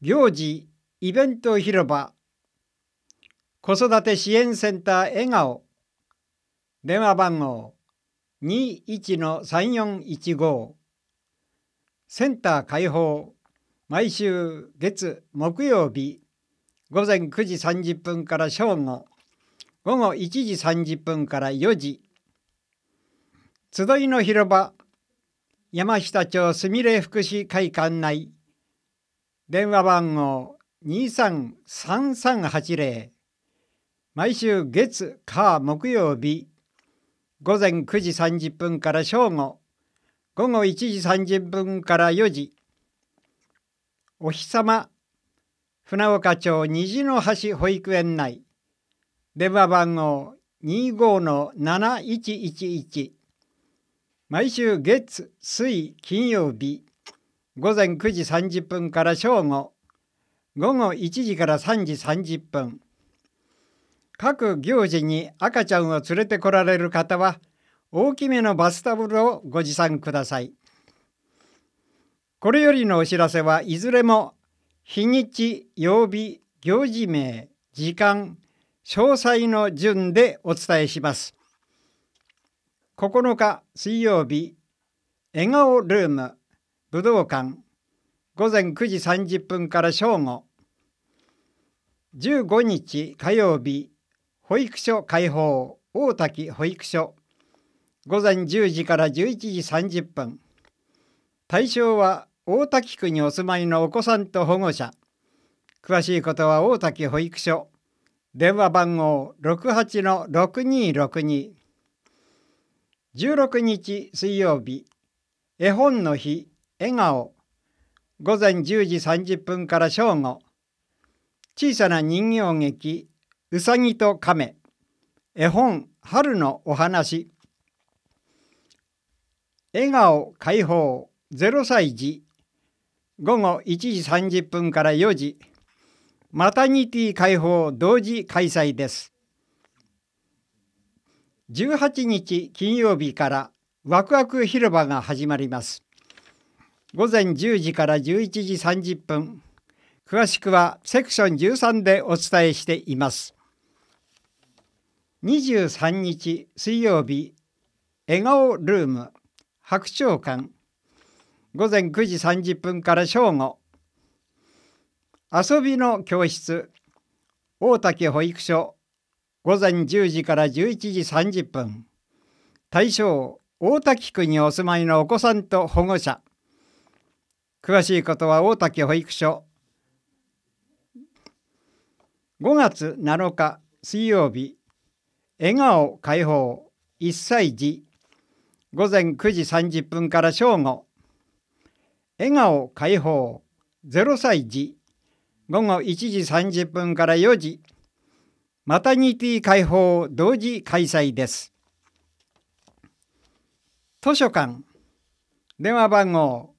行事イベント広場子育て支援センター笑顔電話番号 21-3415 センター開放毎週月木曜日午前9時30分から正午午後1時30分から4時集いの広場山下町すみれ福祉会館内電話番号233380毎週月火木曜日午前9時30分から正午午後1時30分から4時お日様船岡町虹の橋保育園内電話番号25-7111毎週月水金曜日午前9時30分から正午午後1時から3時30分各行事に赤ちゃんを連れてこられる方は大きめのバスタオルをご持参ください。これよりのお知らせはいずれも日にち、曜日、行事名、時間、詳細の順でお伝えします。9日水曜日、笑顔ルーム武道館午前9時30分から正午。15日火曜日、保育所開放大滝保育所午前10時から11時30分。対象は大滝区にお住まいのお子さんと保護者。詳しいことは大滝保育所。電話番号68-6262。16日水曜日、絵本の日笑顔午前10時30分から正午。小さな人形劇うさぎと亀絵本春のお話笑顔開放0歳児午後1時30分から4時マタニティ開放同時開催です。18日金曜日からワクワク広場が始まります。午前10時から11時30分。詳しくはセクション13でお伝えしています。23日水曜日、笑顔ルーム白鳥館午前9時30分から正午。遊びの教室大滝保育所午前10時から11時30分。対象大滝区にお住まいのお子さんと保護者。詳しいことは大滝保育所。5月7日水曜日、笑顔開放1歳児午前9時30分から正午。笑顔開放0歳児午後1時30分から4時。マタニティ開放同時開催です。図書館電話番号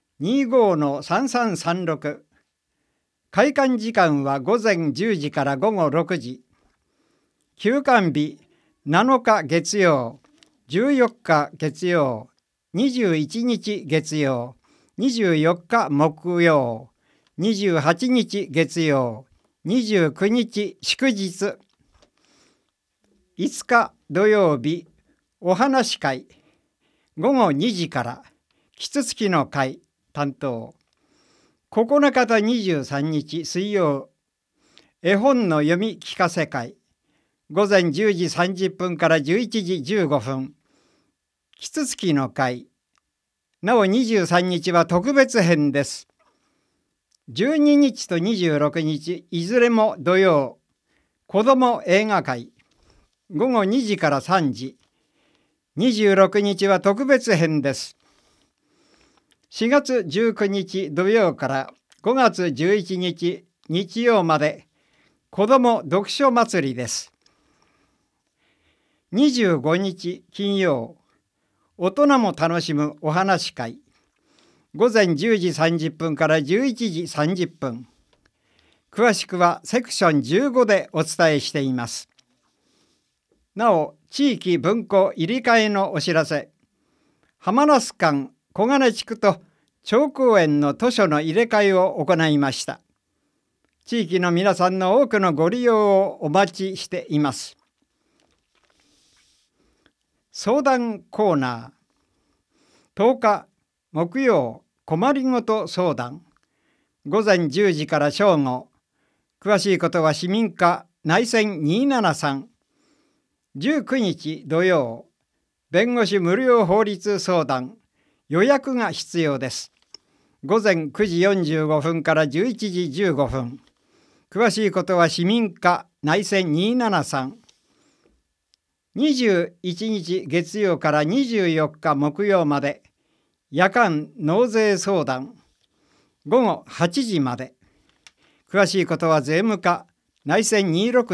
25-3336。開館時間は午前10時から午後6時。休館日7日月曜、14日月曜、21日月曜、24日木曜、28日月曜、29日祝日。5日土曜日、お話会午後2時からキツツキの会担当。9日と23日水曜、絵本の読み聞かせ会午前10時30分から11時15分。キツツキの会。なお23日は特別編です。12日と26日いずれも土曜、子ども映画会午後2時から3時。26日は特別編です。4月19日土曜から5月11日日曜まで子ども読書祭りです。25日金曜、大人も楽しむお話会午前10時30分から11時30分。詳しくはセクション15でお伝えしています。なお、地域文庫入り替えのお知らせ。浜那須館小金地区と長公園の図書の入れ替えを行いました。 地域の皆さんの多くのご利用をお待ちしています。相談コーナー。10日木曜、困りごと相談。午前10時から正午。詳しいことは市民課内線273。19日土曜、弁護士無料法律相談。予約が必要です。午前9時45分から11時15分。詳しいことは市民課内線273。21日月曜から24日木曜まで夜間納税相談。午後8時まで。詳しいことは税務課内線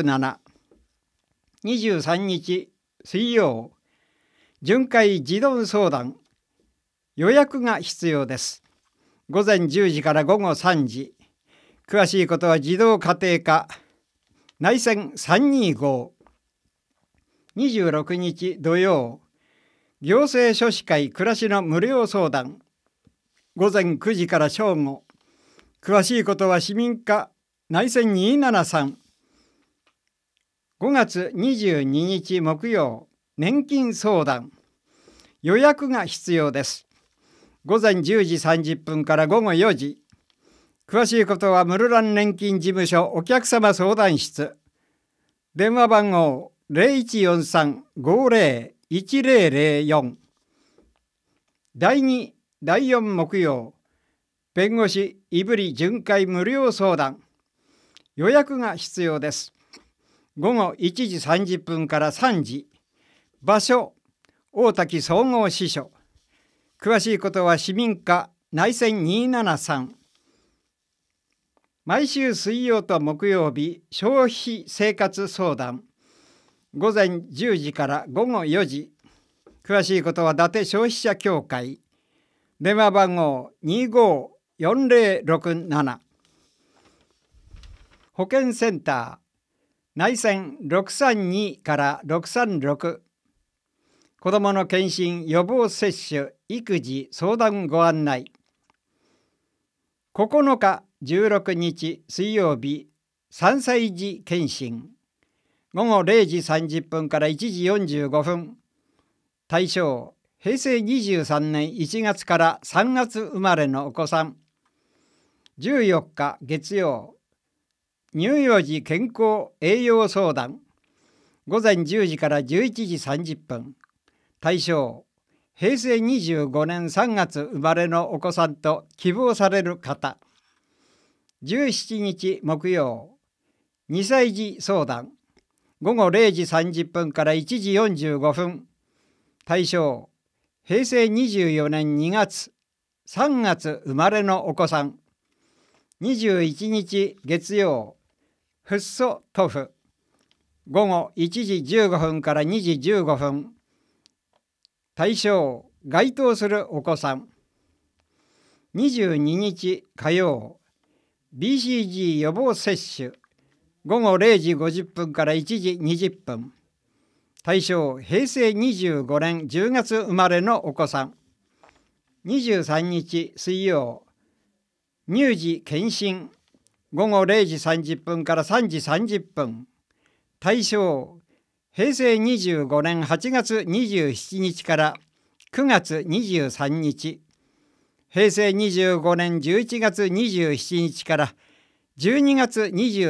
267。23日水曜、巡回児童相談。予約が必要です。午前10時から午後3時。詳しいことは児童家庭課内線325。26日土曜、行政書士会暮らしの無料相談。午前9時から正午。詳しいことは市民課内線273。5月22日木曜、年金相談。予約が必要です。午前10時30分から午後4時。詳しいことは室蘭年金事務所お客様相談室。電話番号0143-50-1004。第2、第4木曜、弁護士いぶり巡回無料相談。予約が必要です。午後1時30分から3時。場所、大滝総合支所。詳しいことは市民課内線273。毎週水曜と木曜日、消費生活相談。午前10時から午後4時。詳しいことは伊達消費者協会。電話番号254067。保健センター内線632から636。子どもの検診予防接種育児相談ご案内。9日16日水曜日、3歳児検診。午後0時30分から1時45分。対象、平成23年1月から3月生まれのお子さん。14日月曜、乳幼児健康栄養相談。午前10時から11時30分。対象、平成25年3月生まれのお子さんと希望される方。17日木曜、2歳児相談。午後0時30分から1時45分。対象、平成24年2月、3月生まれのお子さん。21日月曜、フッ素塗布。午後1時15分から2時15分。対象、該当するお子さん。22日火曜、BCG 予防接種。午後0時50分から1時20分。対象、平成25年10月生まれのお子さん。23日水曜、乳児検診。午後0時30分から3時30分。対象、平成25年8月27日から9月23日。平成25年11月27日から12月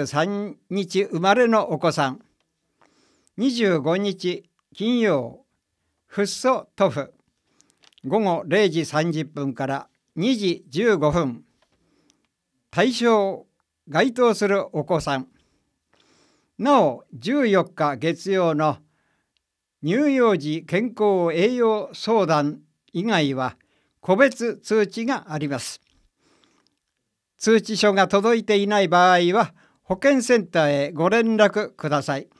23日生まれのお子さん。25日金曜、フッ素塗布。午後0時30分から2時15分。対象、該当するお子さん。なお、14日月曜の乳幼児健康栄養相談以外は個別通知があります。通知書が届いていない場合は保健センターへご連絡ください。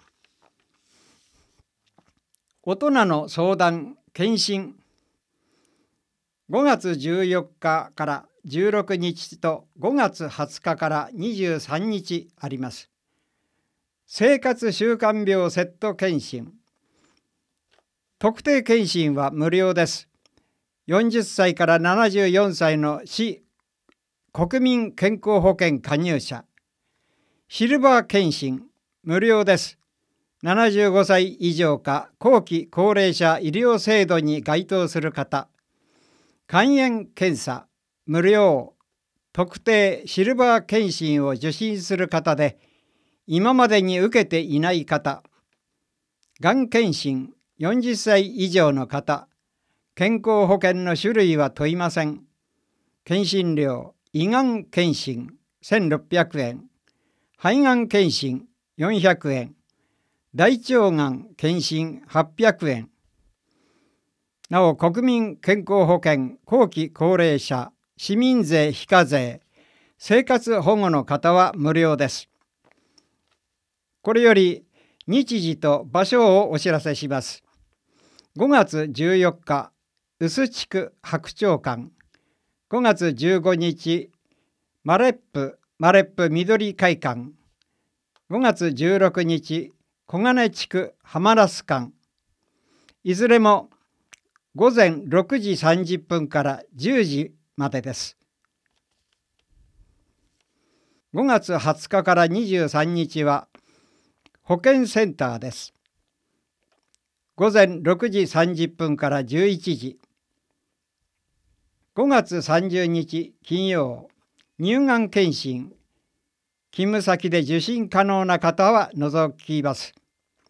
大人の相談検診。5月14日から16日と5月20日から23日あります。生活習慣病セット検診。特定検診は無料です。40歳から74歳の市国民健康保険加入者、 シルバー検診無料です。75歳以上か後期高齢者医療制度に該当する方、肝炎検査無料、特定シルバー検診を受診する方で今までに受けていない方、がん検診40歳以上の方、健康保険の種類は問いません。検診料、胃がん検診1600円、肺がん検診400円、大腸がん検診800円。なお、国民健康保険後期高齢者、市民税非課税、生活保護の方は無料です。これより日時と場所をお知らせします。5月14日、臼地区白鳥館。5月15日、マレップ緑会館。5月16日、小金地区浜那須館。いずれも午前6時30分から10時までです。5月20日から23日は保健センターです。午前6時30分から11時。5月30日金曜、乳がん検診。勤務先で受診可能な方は除きます。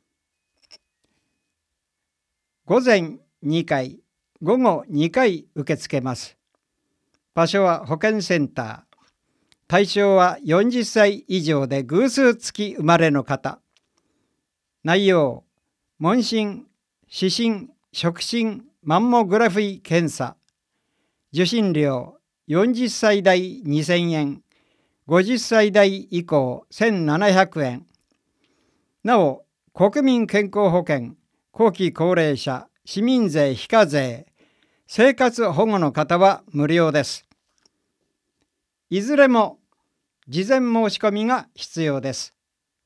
午前2回、午後2回受け付けます。場所は保健センター。対象は40歳以上で偶数月生まれの方。内容、問診、視診、触診、マンモグラフィー検査。受診料、40歳代2000円、50歳代以降1700円。なお、国民健康保険、後期高齢者、市民税非課税、生活保護の方は無料です。いずれも事前申し込みが必要です。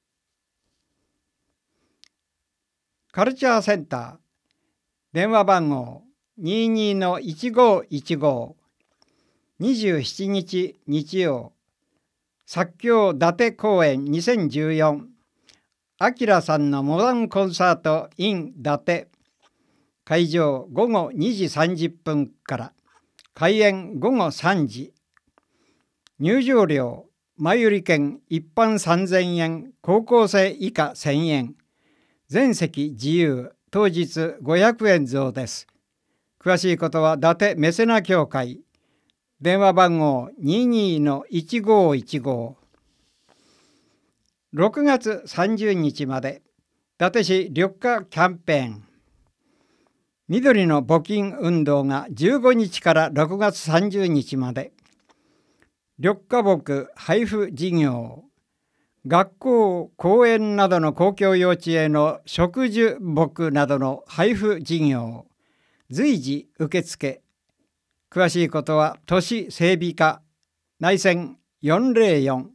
カルチャーセンター、電話番号 22-1515、27日日曜、作協伊達公演2014、あきらさんのモダンコンサート in 伊達。会場午後2時30分から、開演午後3時。入場料、前売券一般3000円、高校生以下1000円。全席自由、当日500円増です。詳しいことは伊達メセナ協会。電話番号 22-1515。6月30日まで、伊達市緑化キャンペーン。緑の募金運動が15日から6月30日まで。緑化木配布事業。学校、公園などの公共幼稚園の植樹木などの配布事業。随時受付。詳しいことは都市整備課内線404